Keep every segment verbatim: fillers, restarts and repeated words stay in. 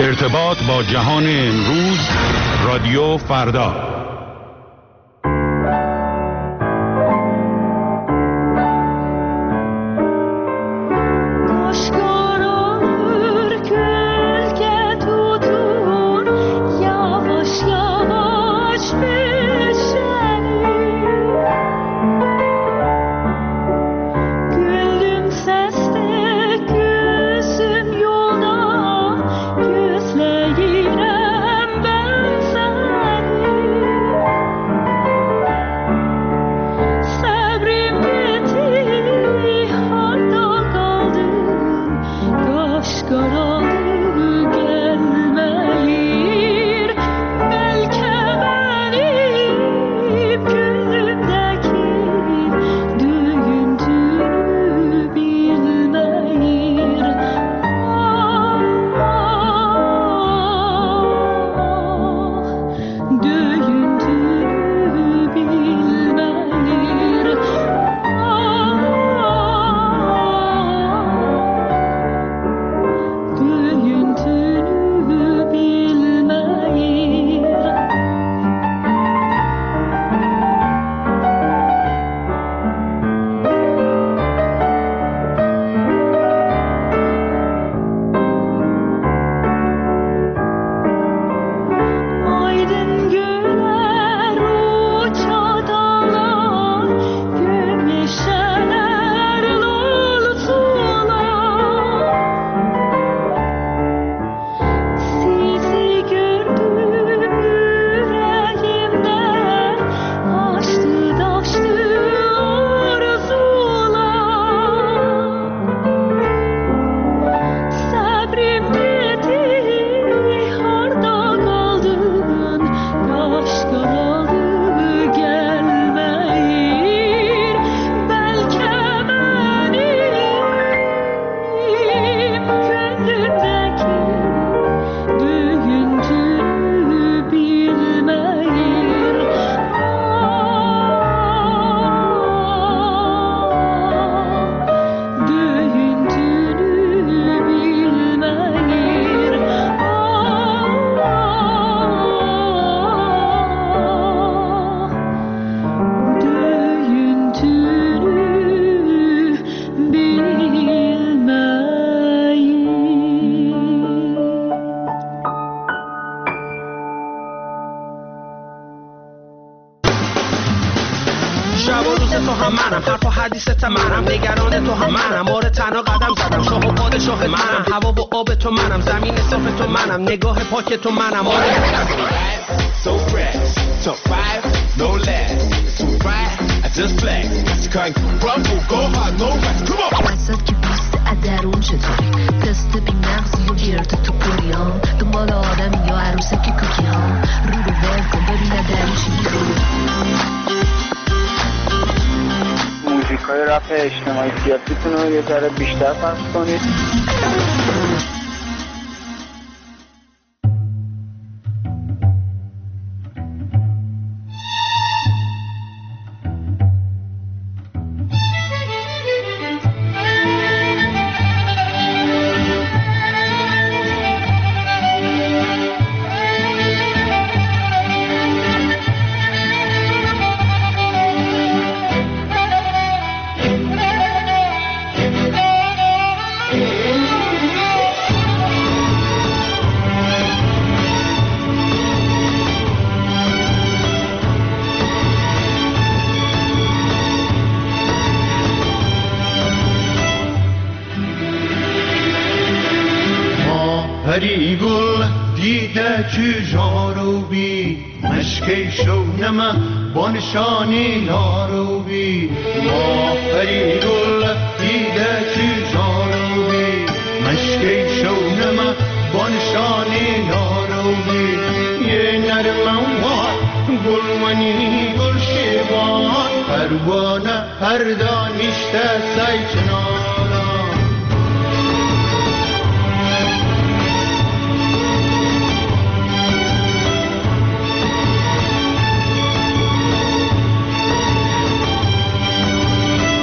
ارتباط با جهان امروز، رادیو فردا. نگاه پاک تو منم آره so fresh so five no less so right I just flex I can't crumble go hard no rest come on وسط که بیست ادرون چطوری تست بی مغزی و گرد تو پریان دنبال آدمی یا عروسه که کوکی ها رو رو ول کن ببینه دری چی میگه موزیکای رپ اجتماعی سیاسیتون رو یه ذره بیشتر پخش کنید. هری گل دیده چو جاروبی مشکی شونم بانشانی ناروبی ما هری گل دیده چو جاروبی مشکی شونم بانشانی ناروبی یه نرموار گلمانی گل شیبان پروانه هر دانشته سای چنارا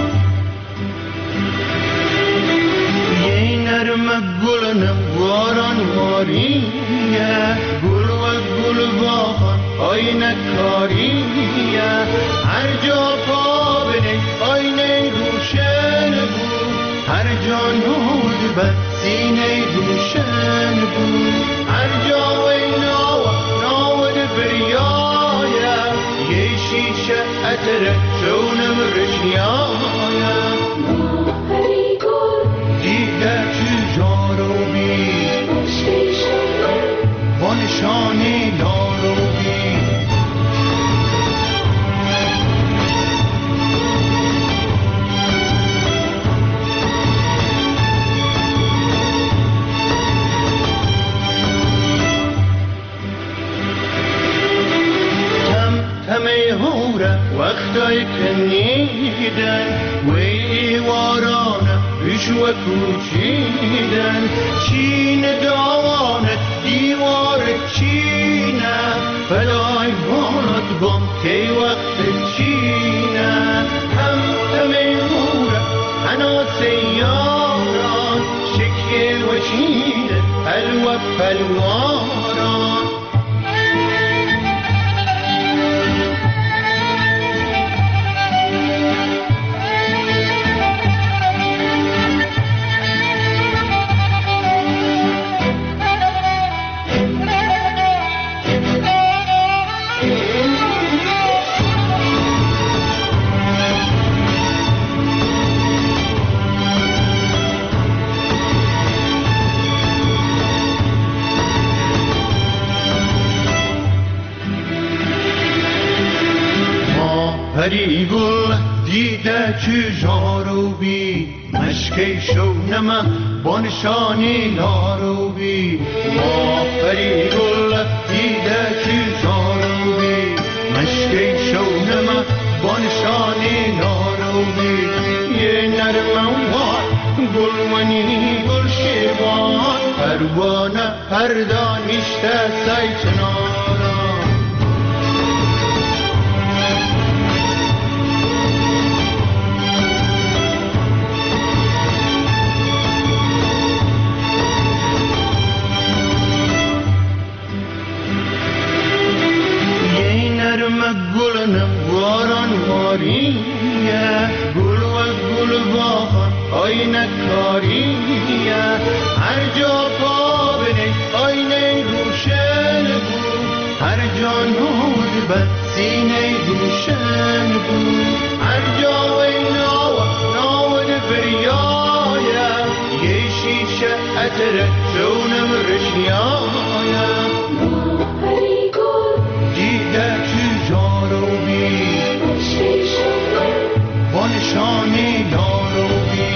گلنم وارا بارانواریه گل و گل باغان آینه کاریه هر جا پا بنه آینه روشن بود هر جا نود بر سینه روشن بود هر جا وی ناوه ناود بریایه یه شیشه اتر چونم رشیایه هری گل دیده چجارو بی وانشانی دارو بی همه هوره وقتای کنیدن وی وارانه ریشو کوچیدن چین داوانه دیوار چینه فلای بانت گم که وقت چینه هم همه هوره انا سیاران شکیه و چینه حلوه پلواران هری گل دیده چجارو بی مشکی شونم بانشانی نارو بی ما هری گل دیده چجارو بی مشکی شونم بانشانی نارو بی یه نرموار گلونی گل شیوان پروانه پردانشته سیچنارا گلنم واران واریه گل و گل باغان آینه کاریه هر جا پا بنه آینه روشن بود هر جا نود بر سینه روشن بود هر جا وی ناوه ناود بریایه یه شیشه اتر چونم رشیایه هری گل دیده چجارو بی وانشانی دارو بی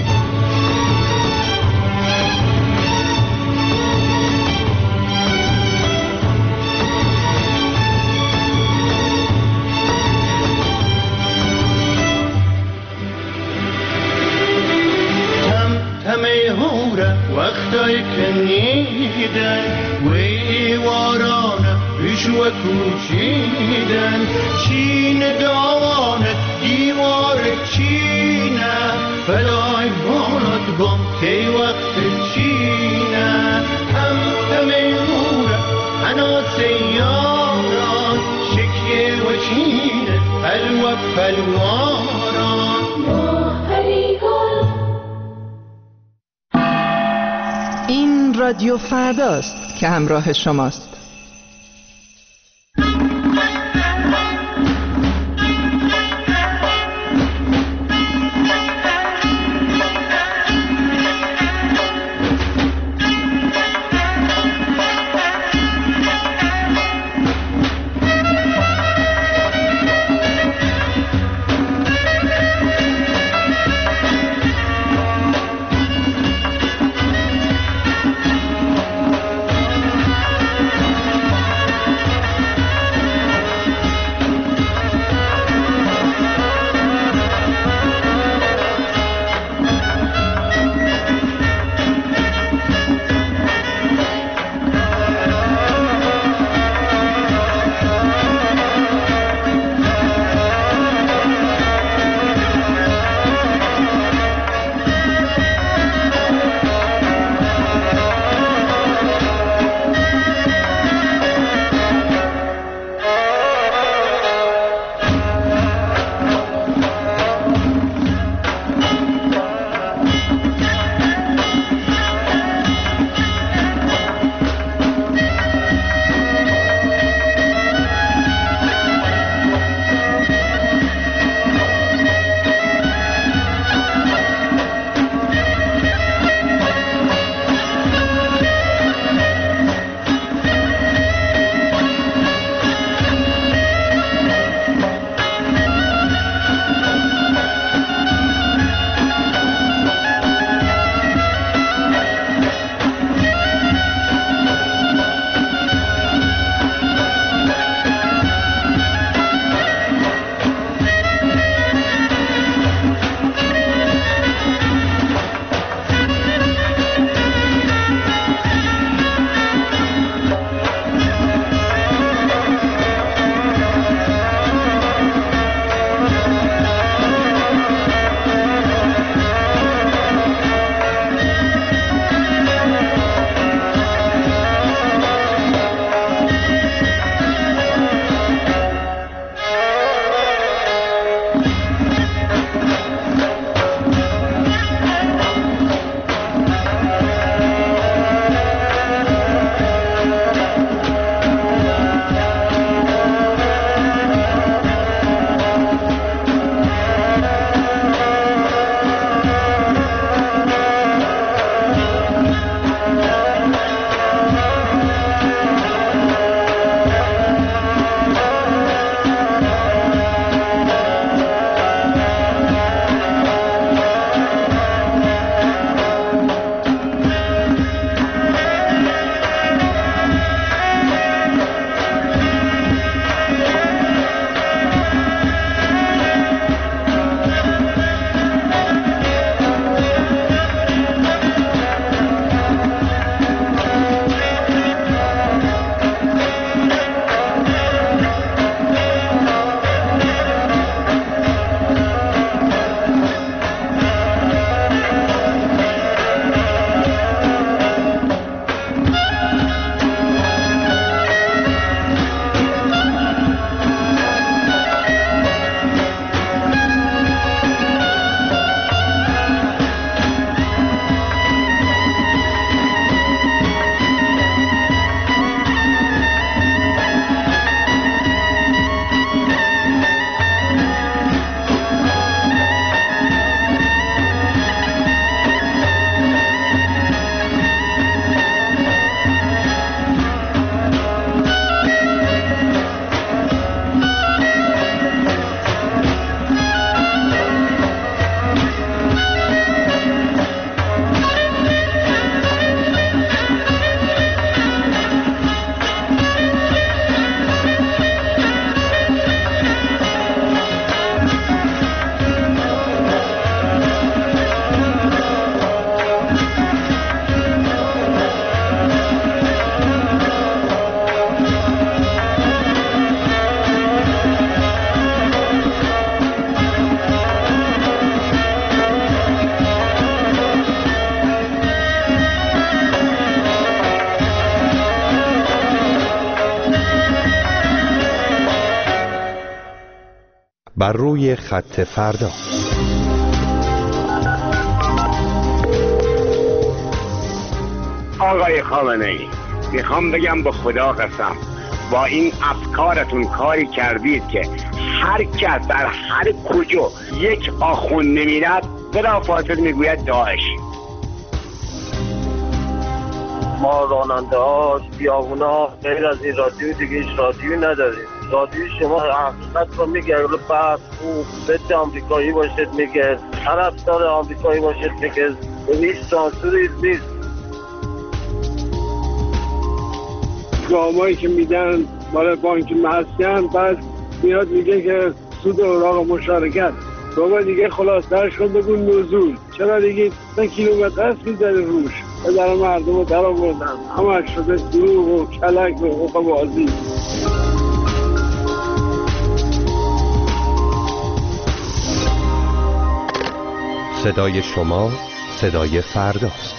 تم تمه هوره وقتای کنیدن وی وارانه ریشو کوچیدن چین داوانه دیوار چینه فلای بانت گم که وقت چینه هم همه نوره انا سیاران شکیه و چینه حلوه پلواران هری گل این رادیو فرداست که همراه شماست. بر روی خط فردا. آقای خامنه‌ای، میخوام بگم به خدا قسم با این افکارتون کاری کردید که هر کس در هر کجا یک آخوند نمیرد بلافاصله میگوید داعش. ما راننده ها بیابونا غیر از این رادیو دیگه هیچ رادیویی نداریم. رادیو شما حقیقت رو میگه، اگه بحث خوب ضد آمریکایی باشد میگه، طرفدار آمریکایی باشد میگه، هیچ سانسوری نیست. گامایی که میدن برای بانک مسکن بعد میاد میگه که سود اوراق مشارکت. بابا دیگه خلاصترش کن بگو نزول. چرا دیگه سه کیلومتر است میذاری روش به در مردم رو در آوردن، همه شده دروغ و کلک و حقوق بازی. صدای شما صدای فرداست.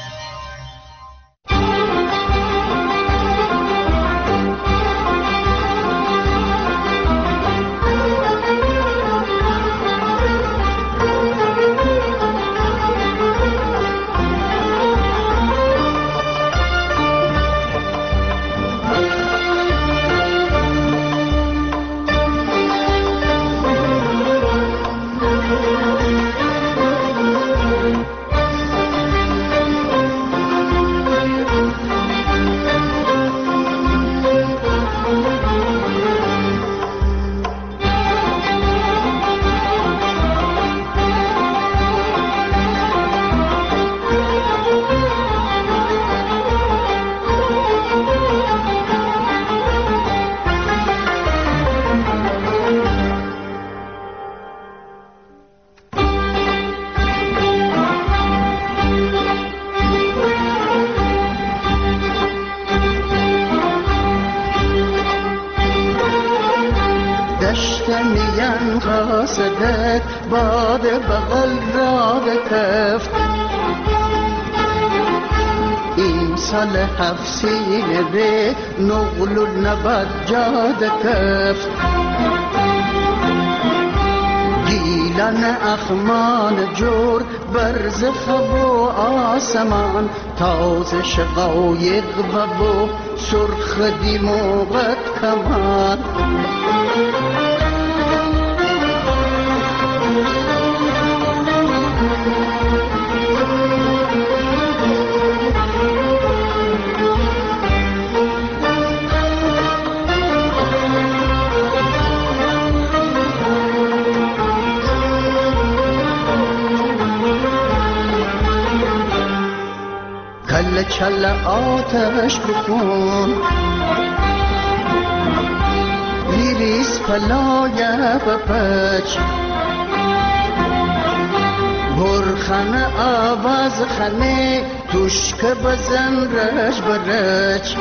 میگن قاصدت باد بغل را بکفت، این سال حفصینه به نقل و نبد جاد کفت، گیلن اخمان جور برز خب و آسمان، تازه شقایق و بو سرخ دیموغت کمان. کل چل آتش بخون لیریس پلایه بپچ، برخن آواز خنه توشک بزن رش برچ،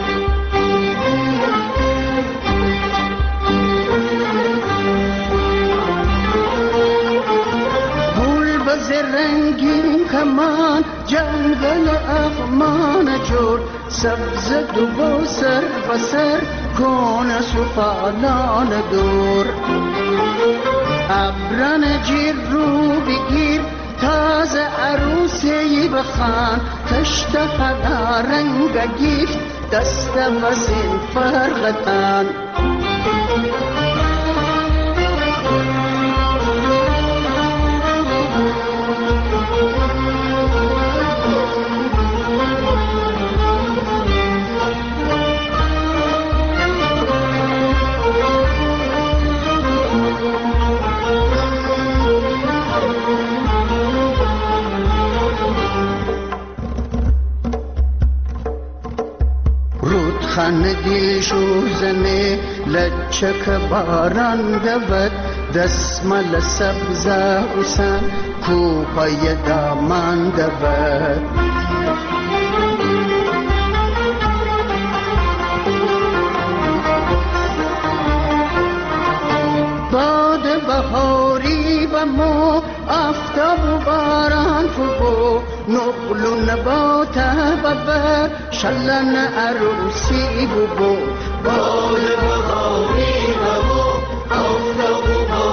گل بز رنگین کمان جنگل اخمان جور، سبز دو سر بسر کون سفالان دور، ابران جیر رو بگیر تازه عروسی بخان، تشت خدا رنگ گیفت دست وزین فرغتان. خان دل شوزنه لچک باران دود، دسمال سبزه حسن کوپای دامان دود. باد بهاری و مو آفتاب و باران فبو، نقل و نبات و بر شلن عروسی ببو. باد بهاری و مو آفتاب و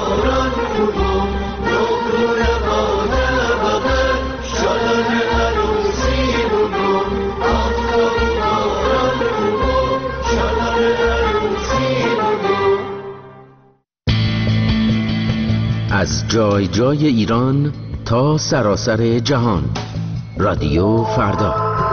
جای جای ایران تا سراسر جهان. رادیو فردا.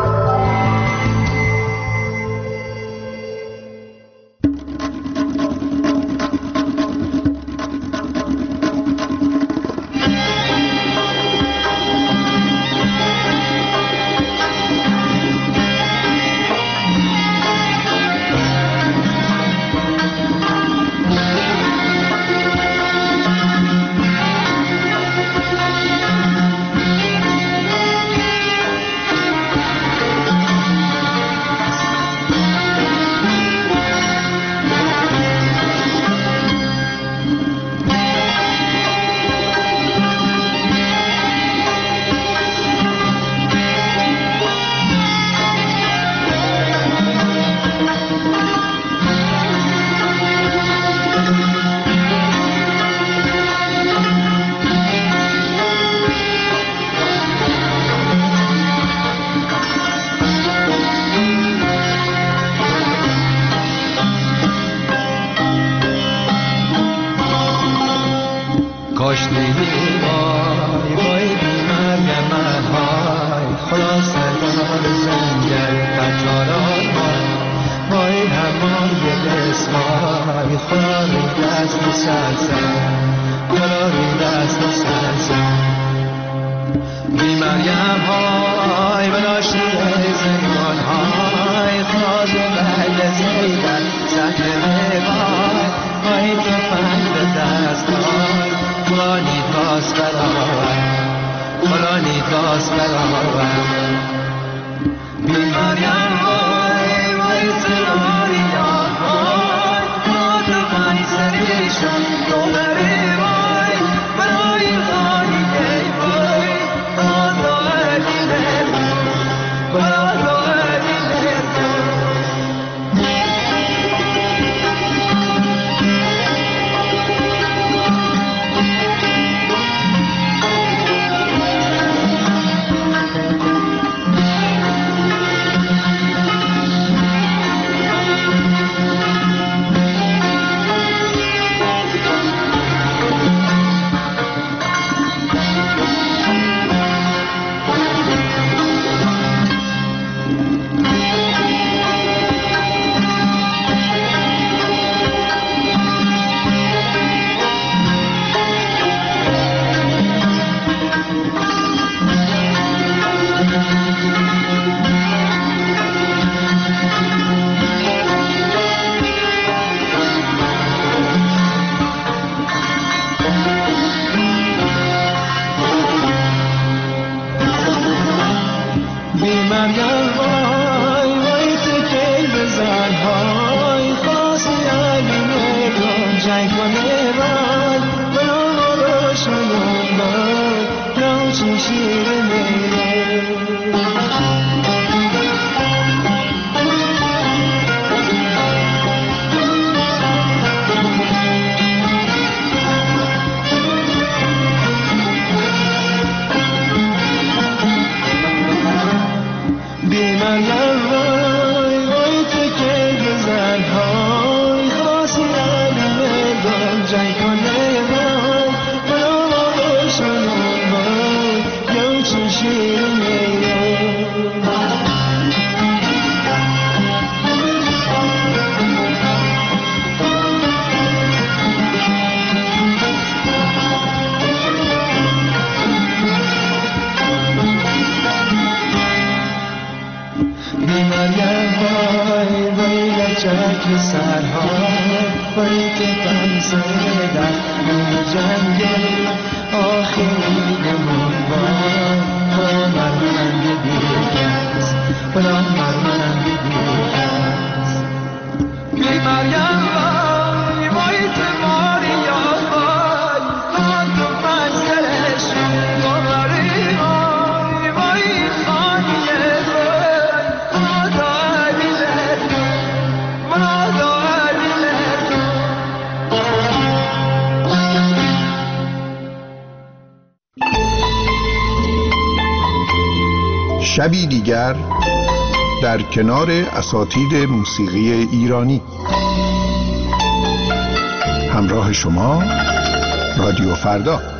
شبی دیگر در کنار اساتید موسیقی ایرانی. همراه شما رادیو فردا.